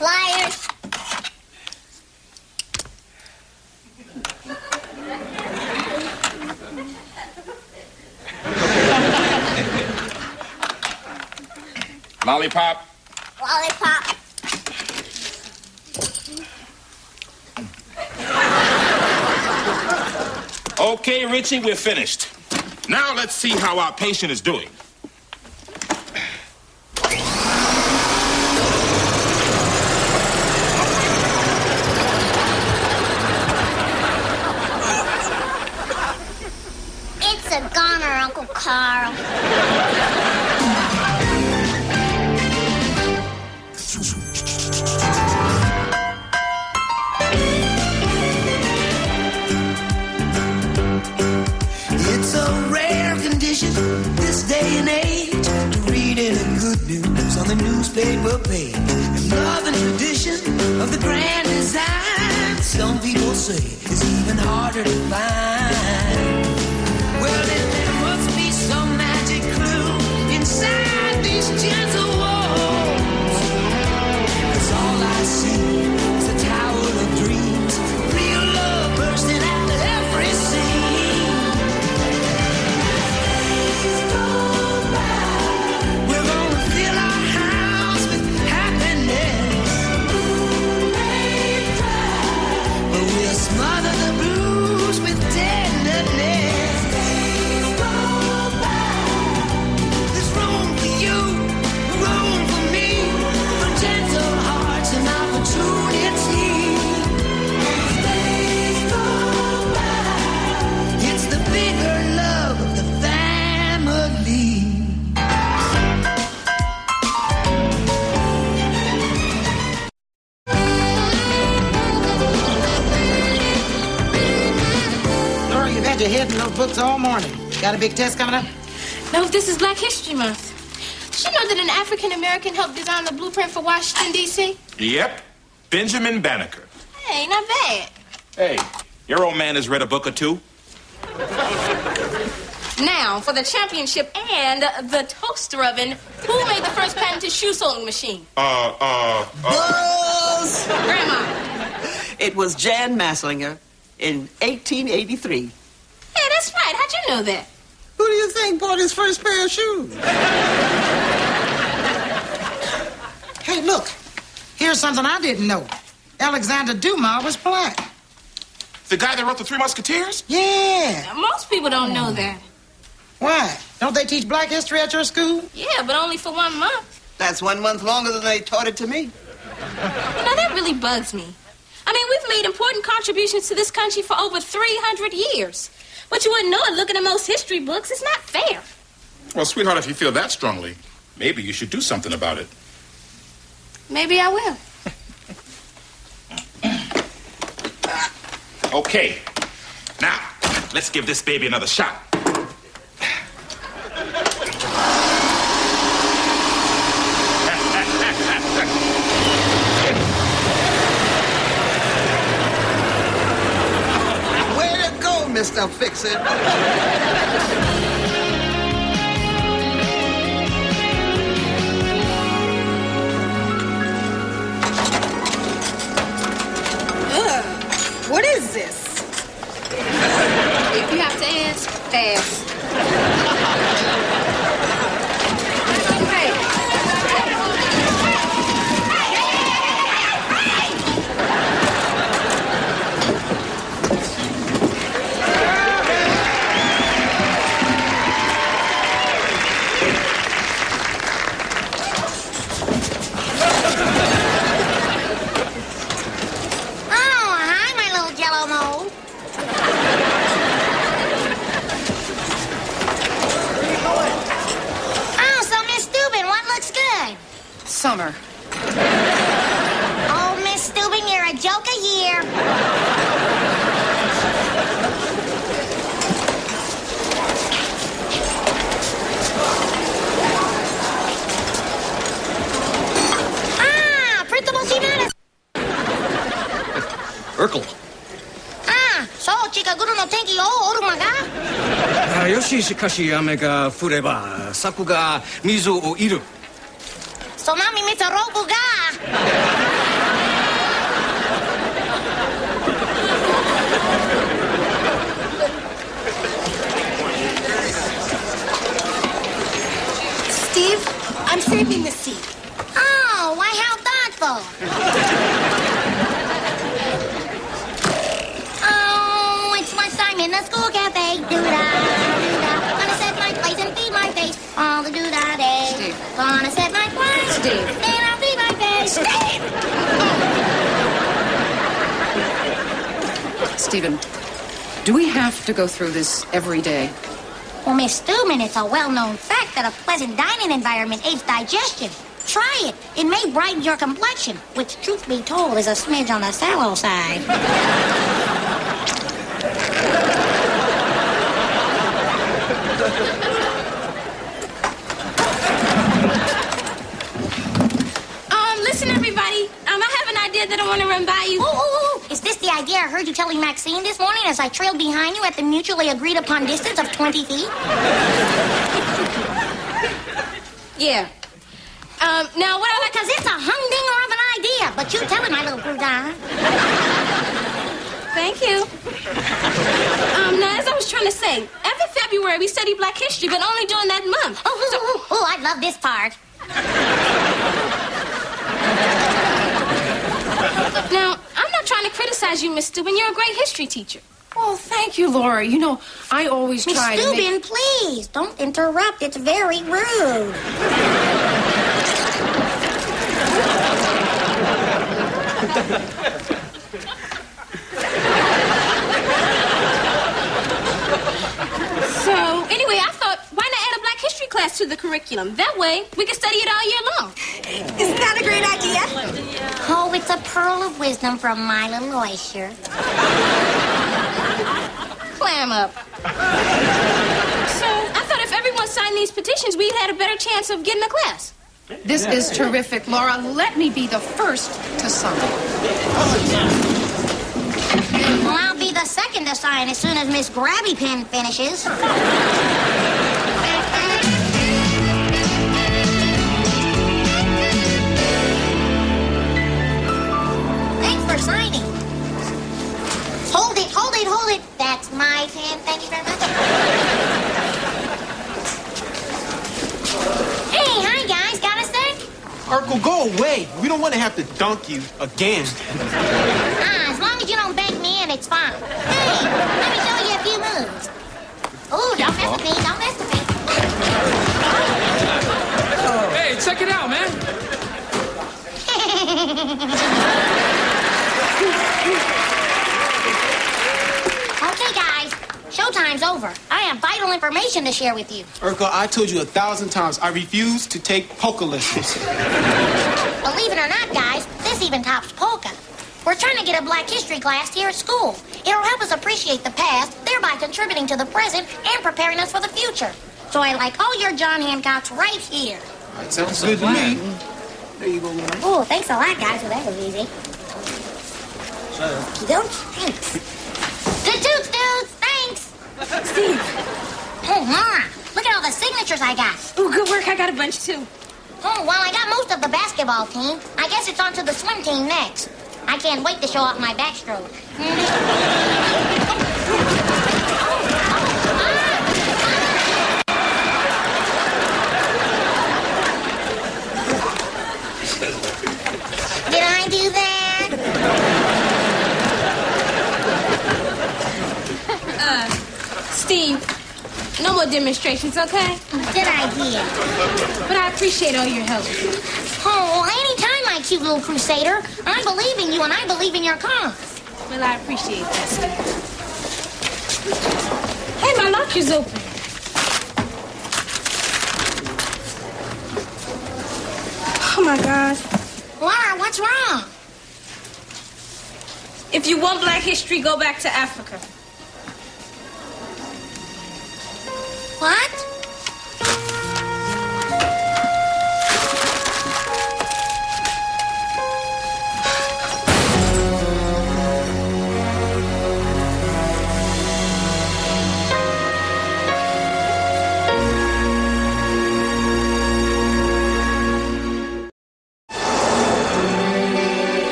Pliers. Lollipop. Lollipop. Okay, Richie, we're finished. Now let's see how our patient is doing. It's a goner, Uncle Carl. It's a rare condition this day and age to read any good news on the newspaper page. And love and tradition of the grand design, some people say, is even harder to find. Well, then there must be some magic clue inside these gentle walls. 'Cause all I see is a tower of dreams, real love bursting out of every scene. We're gonna fill our house with happiness, but we'll smother the blues with tenderness. There's room for you, room for me, for gentle hearts and opportunity. It's the bigger love of the family. Laura, you've had your head in those books all morning. Got a big test coming up? No, this is Black History Month. Did you know that an African-American helped design the blueprint for Washington, D.C.? Yep, Benjamin Banneker. Hey, not bad. Hey, your old man has read a book or two. Now, for the championship and the toaster oven, who made the first patented shoe sewing machine? Buzz! Grandma. It was Jan Masslinger in 1883. Hey, that's right. How'd you know that? Who do you think bought his first pair of shoes? Hey, look. Here's something I didn't know. Alexander Dumas was black. The guy that wrote The Three Musketeers? Yeah. Now, most people don't know that. Why? Don't they teach black history at your school? Yeah, but only for 1 month. That's 1 month longer than they taught it to me. You know, that really bugs me. I mean, we've made important contributions to this country for over 300 years. But you wouldn't know it looking at most history books. It's not fair. Well, sweetheart, if you feel that strongly, maybe you should do something about it. Maybe I will. Okay. Now, let's give this baby another shot. Way to go, Mr. Fix-It. What is this? If you have to ask, ask. Hey. Oh, hi, my little Jello mold. Oh, so Miss Steuben, what looks good? Summer. Oh, Miss Steuben, you're a joke a year. Ah, Principal Shimada. Urkel. Ah, so Chikaguru no tenki o orumaga? よし、しかし雨が降れば柵が水をいる。 So nami mitsa robu ga. Steve, I'm saving the seat. Oh, why, how thoughtful. Oh, it's lunchtime in the school cafe. Doo-dah, doo-dah. Gonna set my place and feed my face all the doo-dah day. Steve. Gonna set my place. Steve. And I'll feed my face. Steve! Stephen, do we have to go through this every day? Well, Miss Stewman, it's a well-known fact that a pleasant dining environment aids digestion. Try it. It may brighten your complexion, which, truth be told, is a smidge on the sallow side. Listen, everybody. I have an idea that I want to run by you. Ooh. Is this the idea I heard you telling Maxine this morning as I trailed behind you at the mutually agreed-upon distance of 20 feet? Yeah. Now, what I like... Because it's a humdinger of an idea, but you tell it, my little crouton. Thank you. Now, as I was trying to say, every February we study Black History, but only during that month. Oh, I love this part. Now, I'm not trying to criticize you, Miss Steuben. You're a great history teacher. Oh, thank you, Laura. You know, I always Miss try to make... Steuben, please, don't interrupt. It's very rude. So, anyway, I thought, why not add a Black History class to the curriculum? That way, we can study it all year long. Isn't that a great idea? Oh, it's a pearl of wisdom from my little oyster. Clam up. So, I thought if everyone signed these petitions, we'd had a better chance of getting a class. This is terrific, Laura. Let me be the first to sign. Well, I'll be the second to sign as soon as Miss Grabby Pen finishes. Thanks for signing. Hold it. That's my pen. Thank you very much. Hey, hi, guys. Got a sec? Urkel, go away. We don't want to have to dunk you again. As long as you don't bank me in, it's fine. Hey, let me show you a few moves. Ooh, don't mess with me. Don't mess with me. Hey, check it out, man. Okay, guys. Showtime's over. I have vital information to share with you. Urkel, I told you 1,000 times I refuse to take polka lessons. Believe it or not, guys, this even tops polka. We're trying to get a Black History class here at school. It'll help us appreciate the past, thereby contributing to the present and preparing us for the future. So I like all your John Hancocks right here. That sounds good to me. There you go, Laura. Oh, thanks a lot, guys. Well, that was easy. Thanks. Good toots, dudes. Thanks. Steve. Oh, Mara, look at all the signatures I got. Ooh, good work. I got a bunch, too. Oh, well, I got most of the basketball team. I guess it's on to the swim team next. I can't wait to show off my backstroke. Did I do that? Steve, no more demonstrations, okay? Good idea. But I appreciate all your help. Oh, anytime, my cute little crusader. I believe in you and I believe in your cause. Well, I appreciate that, Steve. Hey, my locker's open. Oh, my God. Laura, what's wrong? If you want Black History, go back to Africa. What?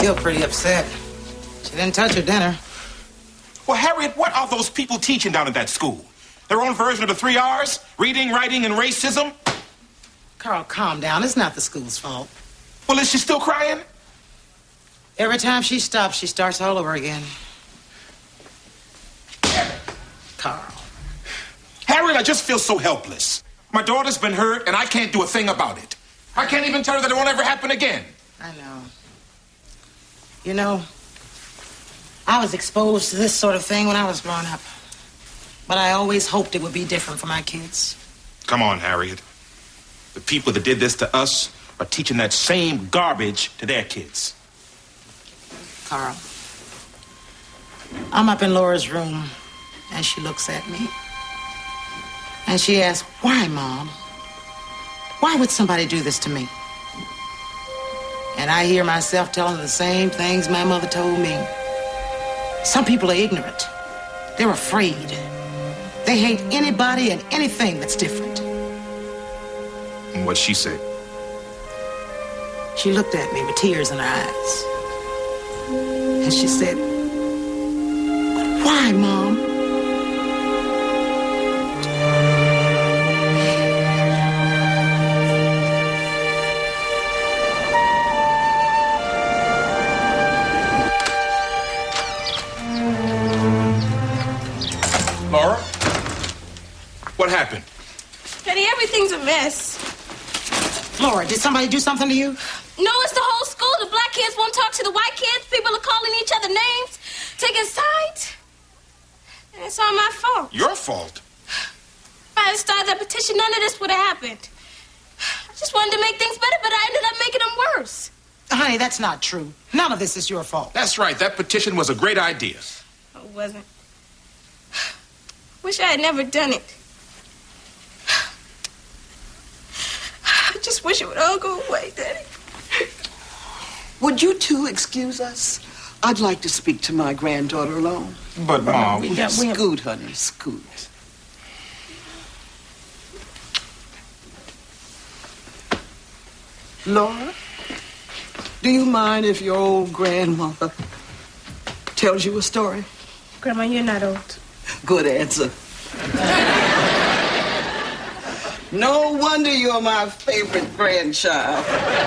still pretty upset. She didn't touch her dinner. Well, Harriet, what are those people teaching down at that school? Their own version of the 3 R's? Reading, writing, and racism? Carl, calm down. It's not the school's fault. Well, is she still crying? Every time she stops, she starts all over again. Carl. Harriet, I just feel so helpless. My daughter's been hurt, and I can't do a thing about it. I can't even tell her that it won't ever happen again. I know. You know, I was exposed to this sort of thing when I was growing up. But I always hoped it would be different for my kids. Come on, Harriet. The people that did this to us are teaching that same garbage to their kids. Carl, I'm up in Laura's room, and she looks at me. And she asks, "Why, Mom? Why would somebody do this to me?" And I hear myself telling her the same things my mother told me. Some people are ignorant. They're afraid. They hate anybody and anything that's different. And what'd she say? She looked at me with tears in her eyes. And she said, "But why, Mom?" Laura? What happened? Daddy, everything's a mess. Laura, did somebody do something to you? No, it's the whole school. The black kids won't talk to the white kids. People are calling each other names, taking sides. And it's all my fault. Your fault? If I had started that petition, none of this would have happened. I just wanted to make things better, but I ended up making them worse. Honey, that's not true. None of this is your fault. That's right. That petition was a great idea. No, it wasn't. Wish I had never done it. I just wish it would all go away, Daddy. Would you two excuse us? I'd like to speak to my granddaughter alone. But, Mom, Scoot, honey, scoot. Laura, do you mind if your old grandmother tells you a story? Grandma, you're not old. Good answer. No wonder you're my favorite grandchild.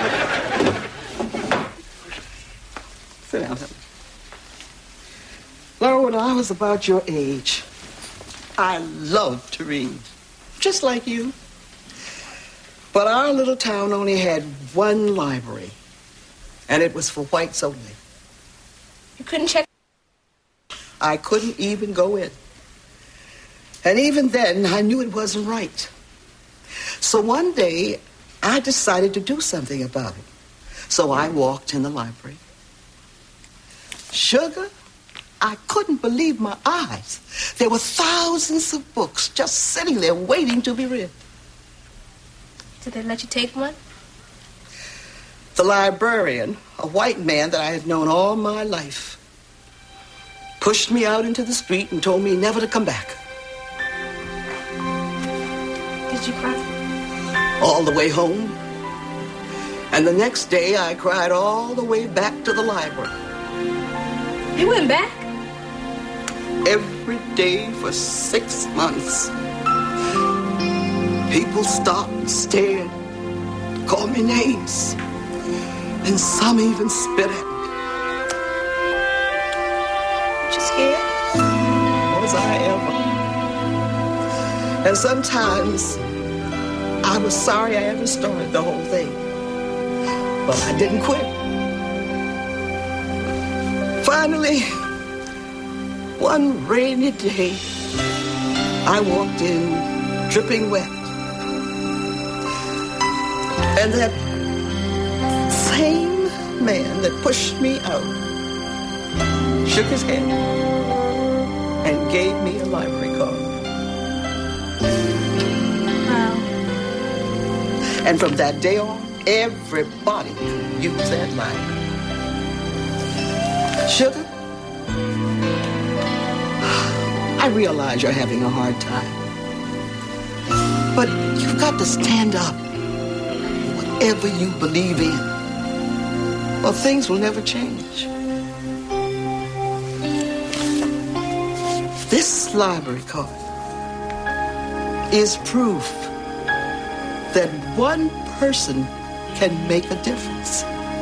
Sit down, honey. Laura, when I was about your age, I loved to read, just like you. But our little town only had one library, and it was for whites only. You couldn't check? I couldn't even go in. And even then, I knew it wasn't right. So one day, I decided to do something about it. So I walked in the library. Sugar, I couldn't believe my eyes. There were thousands of books just sitting there waiting to be read. Did they let you take one? The librarian, a white man that I had known all my life, pushed me out into the street and told me never to come back. Did you cry? All the way home. And the next day, I cried all the way back to the library. You went back? Every day for 6 months. People stopped and stared, called me names, and some even spit at me. You scared? Was I ever? And sometimes I was sorry I ever started the whole thing. But I didn't quit. Finally, one rainy day, I walked in dripping wet. And that same man that pushed me out shook his head and gave me a library card. Wow. And from that day on, everybody could use that library. Sugar, I realize you're having a hard time. But you've got to stand up for whatever you believe in. well, things will never change. This library card is proof that one person can make a difference.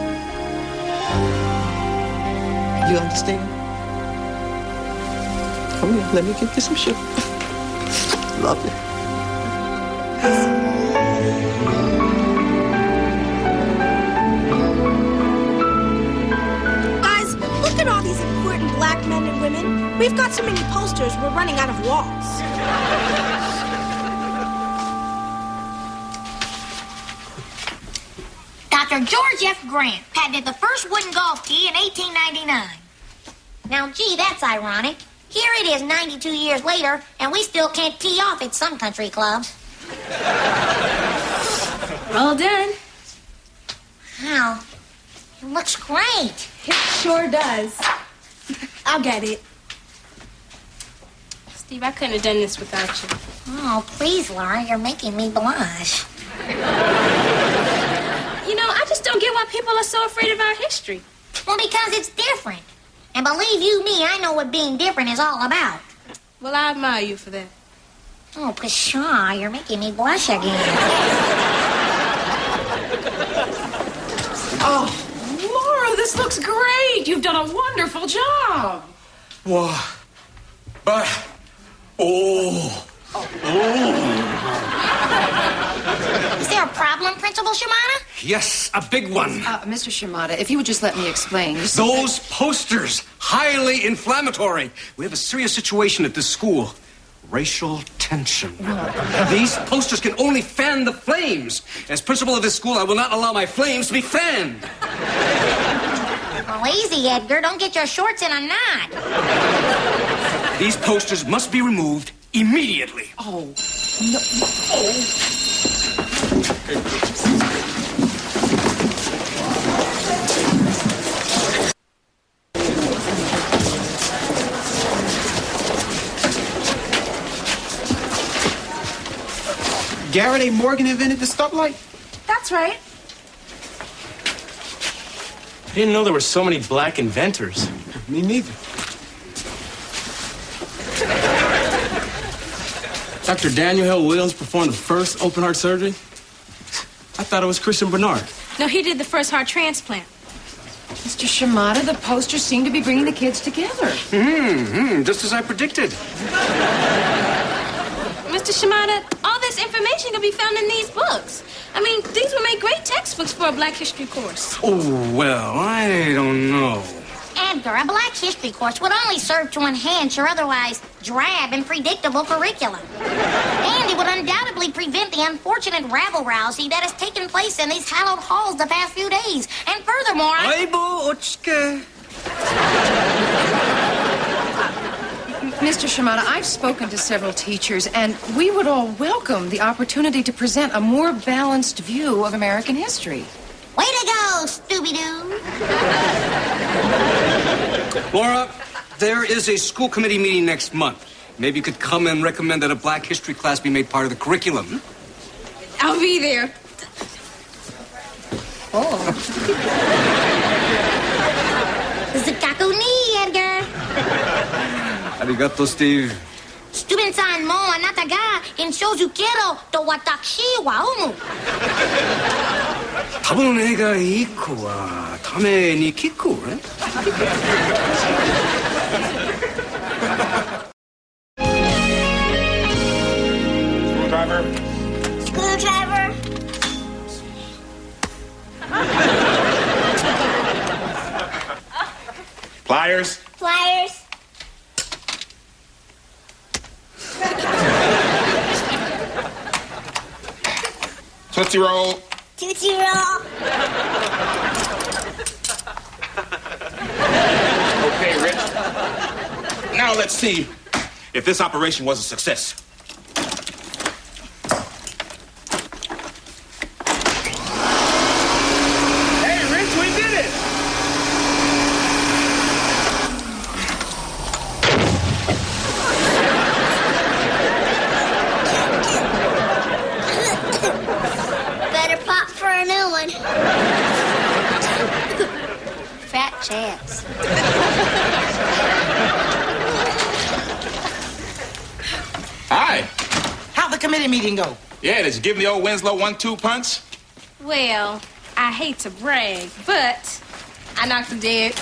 You understand? Come here, let me get you some sugar. Love you. Guys, look at all these important black men and women. We've got so many posters, we're running out of walls. Dr. George F. Grant patented the first wooden golf tee in 1899. Now, gee, that's ironic. Here it is 92 years later, and we still can't tee off at some country clubs. All done. Wow. It looks great. It sure does. I'll get it. Steve, I couldn't have done this without you. Oh, please, Laura, you're making me blush. You know, I just don't get why people are so afraid of our history. Well, because it's different. And believe you me, I know what being different is all about. Well, I admire you for that. Oh, pshaw, you're making me blush again. Oh, Laura, this looks great. You've done a wonderful job. Whoa. But, Is there a problem, Principal Shimada? yes, a big one. Mr. Shimada, if you would just let me explain. You see Those posters, highly inflammatory. We have a serious situation at this school. Racial tension. These posters can only fan the flames. As principal of this school, I will not allow my flames to be fanned. Well, easy, Edgar. Don't get your shorts in a knot. These posters must be removed immediately. Oh, no. Garrett A. Morgan invented the stoplight? That's right. I didn't know there were so many black inventors. Me neither. Dr. Daniel Hill Williams performed the first open heart surgery. I thought it was Christian Bernard. No, he did the first heart transplant. Mr. Shimada, the posters seem to be bringing the kids together. Just as I predicted. Mr. Shimada, all this information can be found in these books. I mean, these would make great textbooks for a Black History course. Oh, well, I don't know. Edgar, a Black History course would only serve to enhance your otherwise drab and predictable curriculum. And it would undoubtedly prevent the unfortunate rabble-rousing that has taken place in these hallowed halls the past few days. And furthermore... Mr. Shimada, I've spoken to several teachers, and we would all welcome the opportunity to present a more balanced view of American history. Way to go, Scooby-Doo. Laura, there is a school committee meeting next month. Maybe you could come and recommend that a Black History class be made part of the curriculum. I'll be there. Oh. Zukaku ni, Edgar. Arigato, Steve. Stuben-san mo anata ga inshouzukero to watashi wa umu. 多分映画一個はために聞くね。 Screwdriver. Screwdriver. Pliers. Pliers. Tootsie Roll. Tootsie Roll. Okay, Rich. Now let's see if this operation was a success. Hey, Rich, we did it! Better pop for a new one. committee meeting go? Yeah, did you give the old Winslow 1-2 punch? Well, I hate to brag, but I knocked him dead.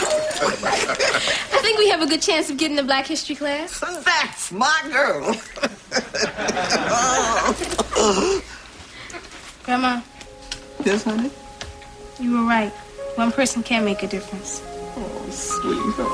I think we have a good chance of getting the Black History class. That's my girl. Grandma. Yes, honey? You were right. One person can make a difference. Oh, sweetheart.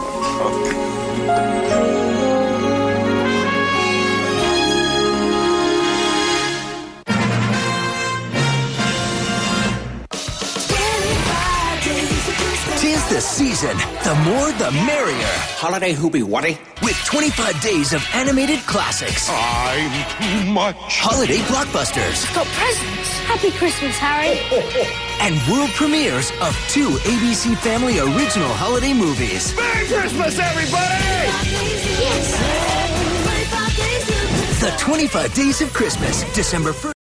Tis the season. The more, the merrier. Holiday hoopy whatty? With 25 days of animated classics. I'm too much. Holiday blockbusters. Got presents. Happy Christmas, Harry. And world premieres of 2 ABC Family original holiday movies. Merry Christmas, everybody! The 25 Days of Christmas, December 1st.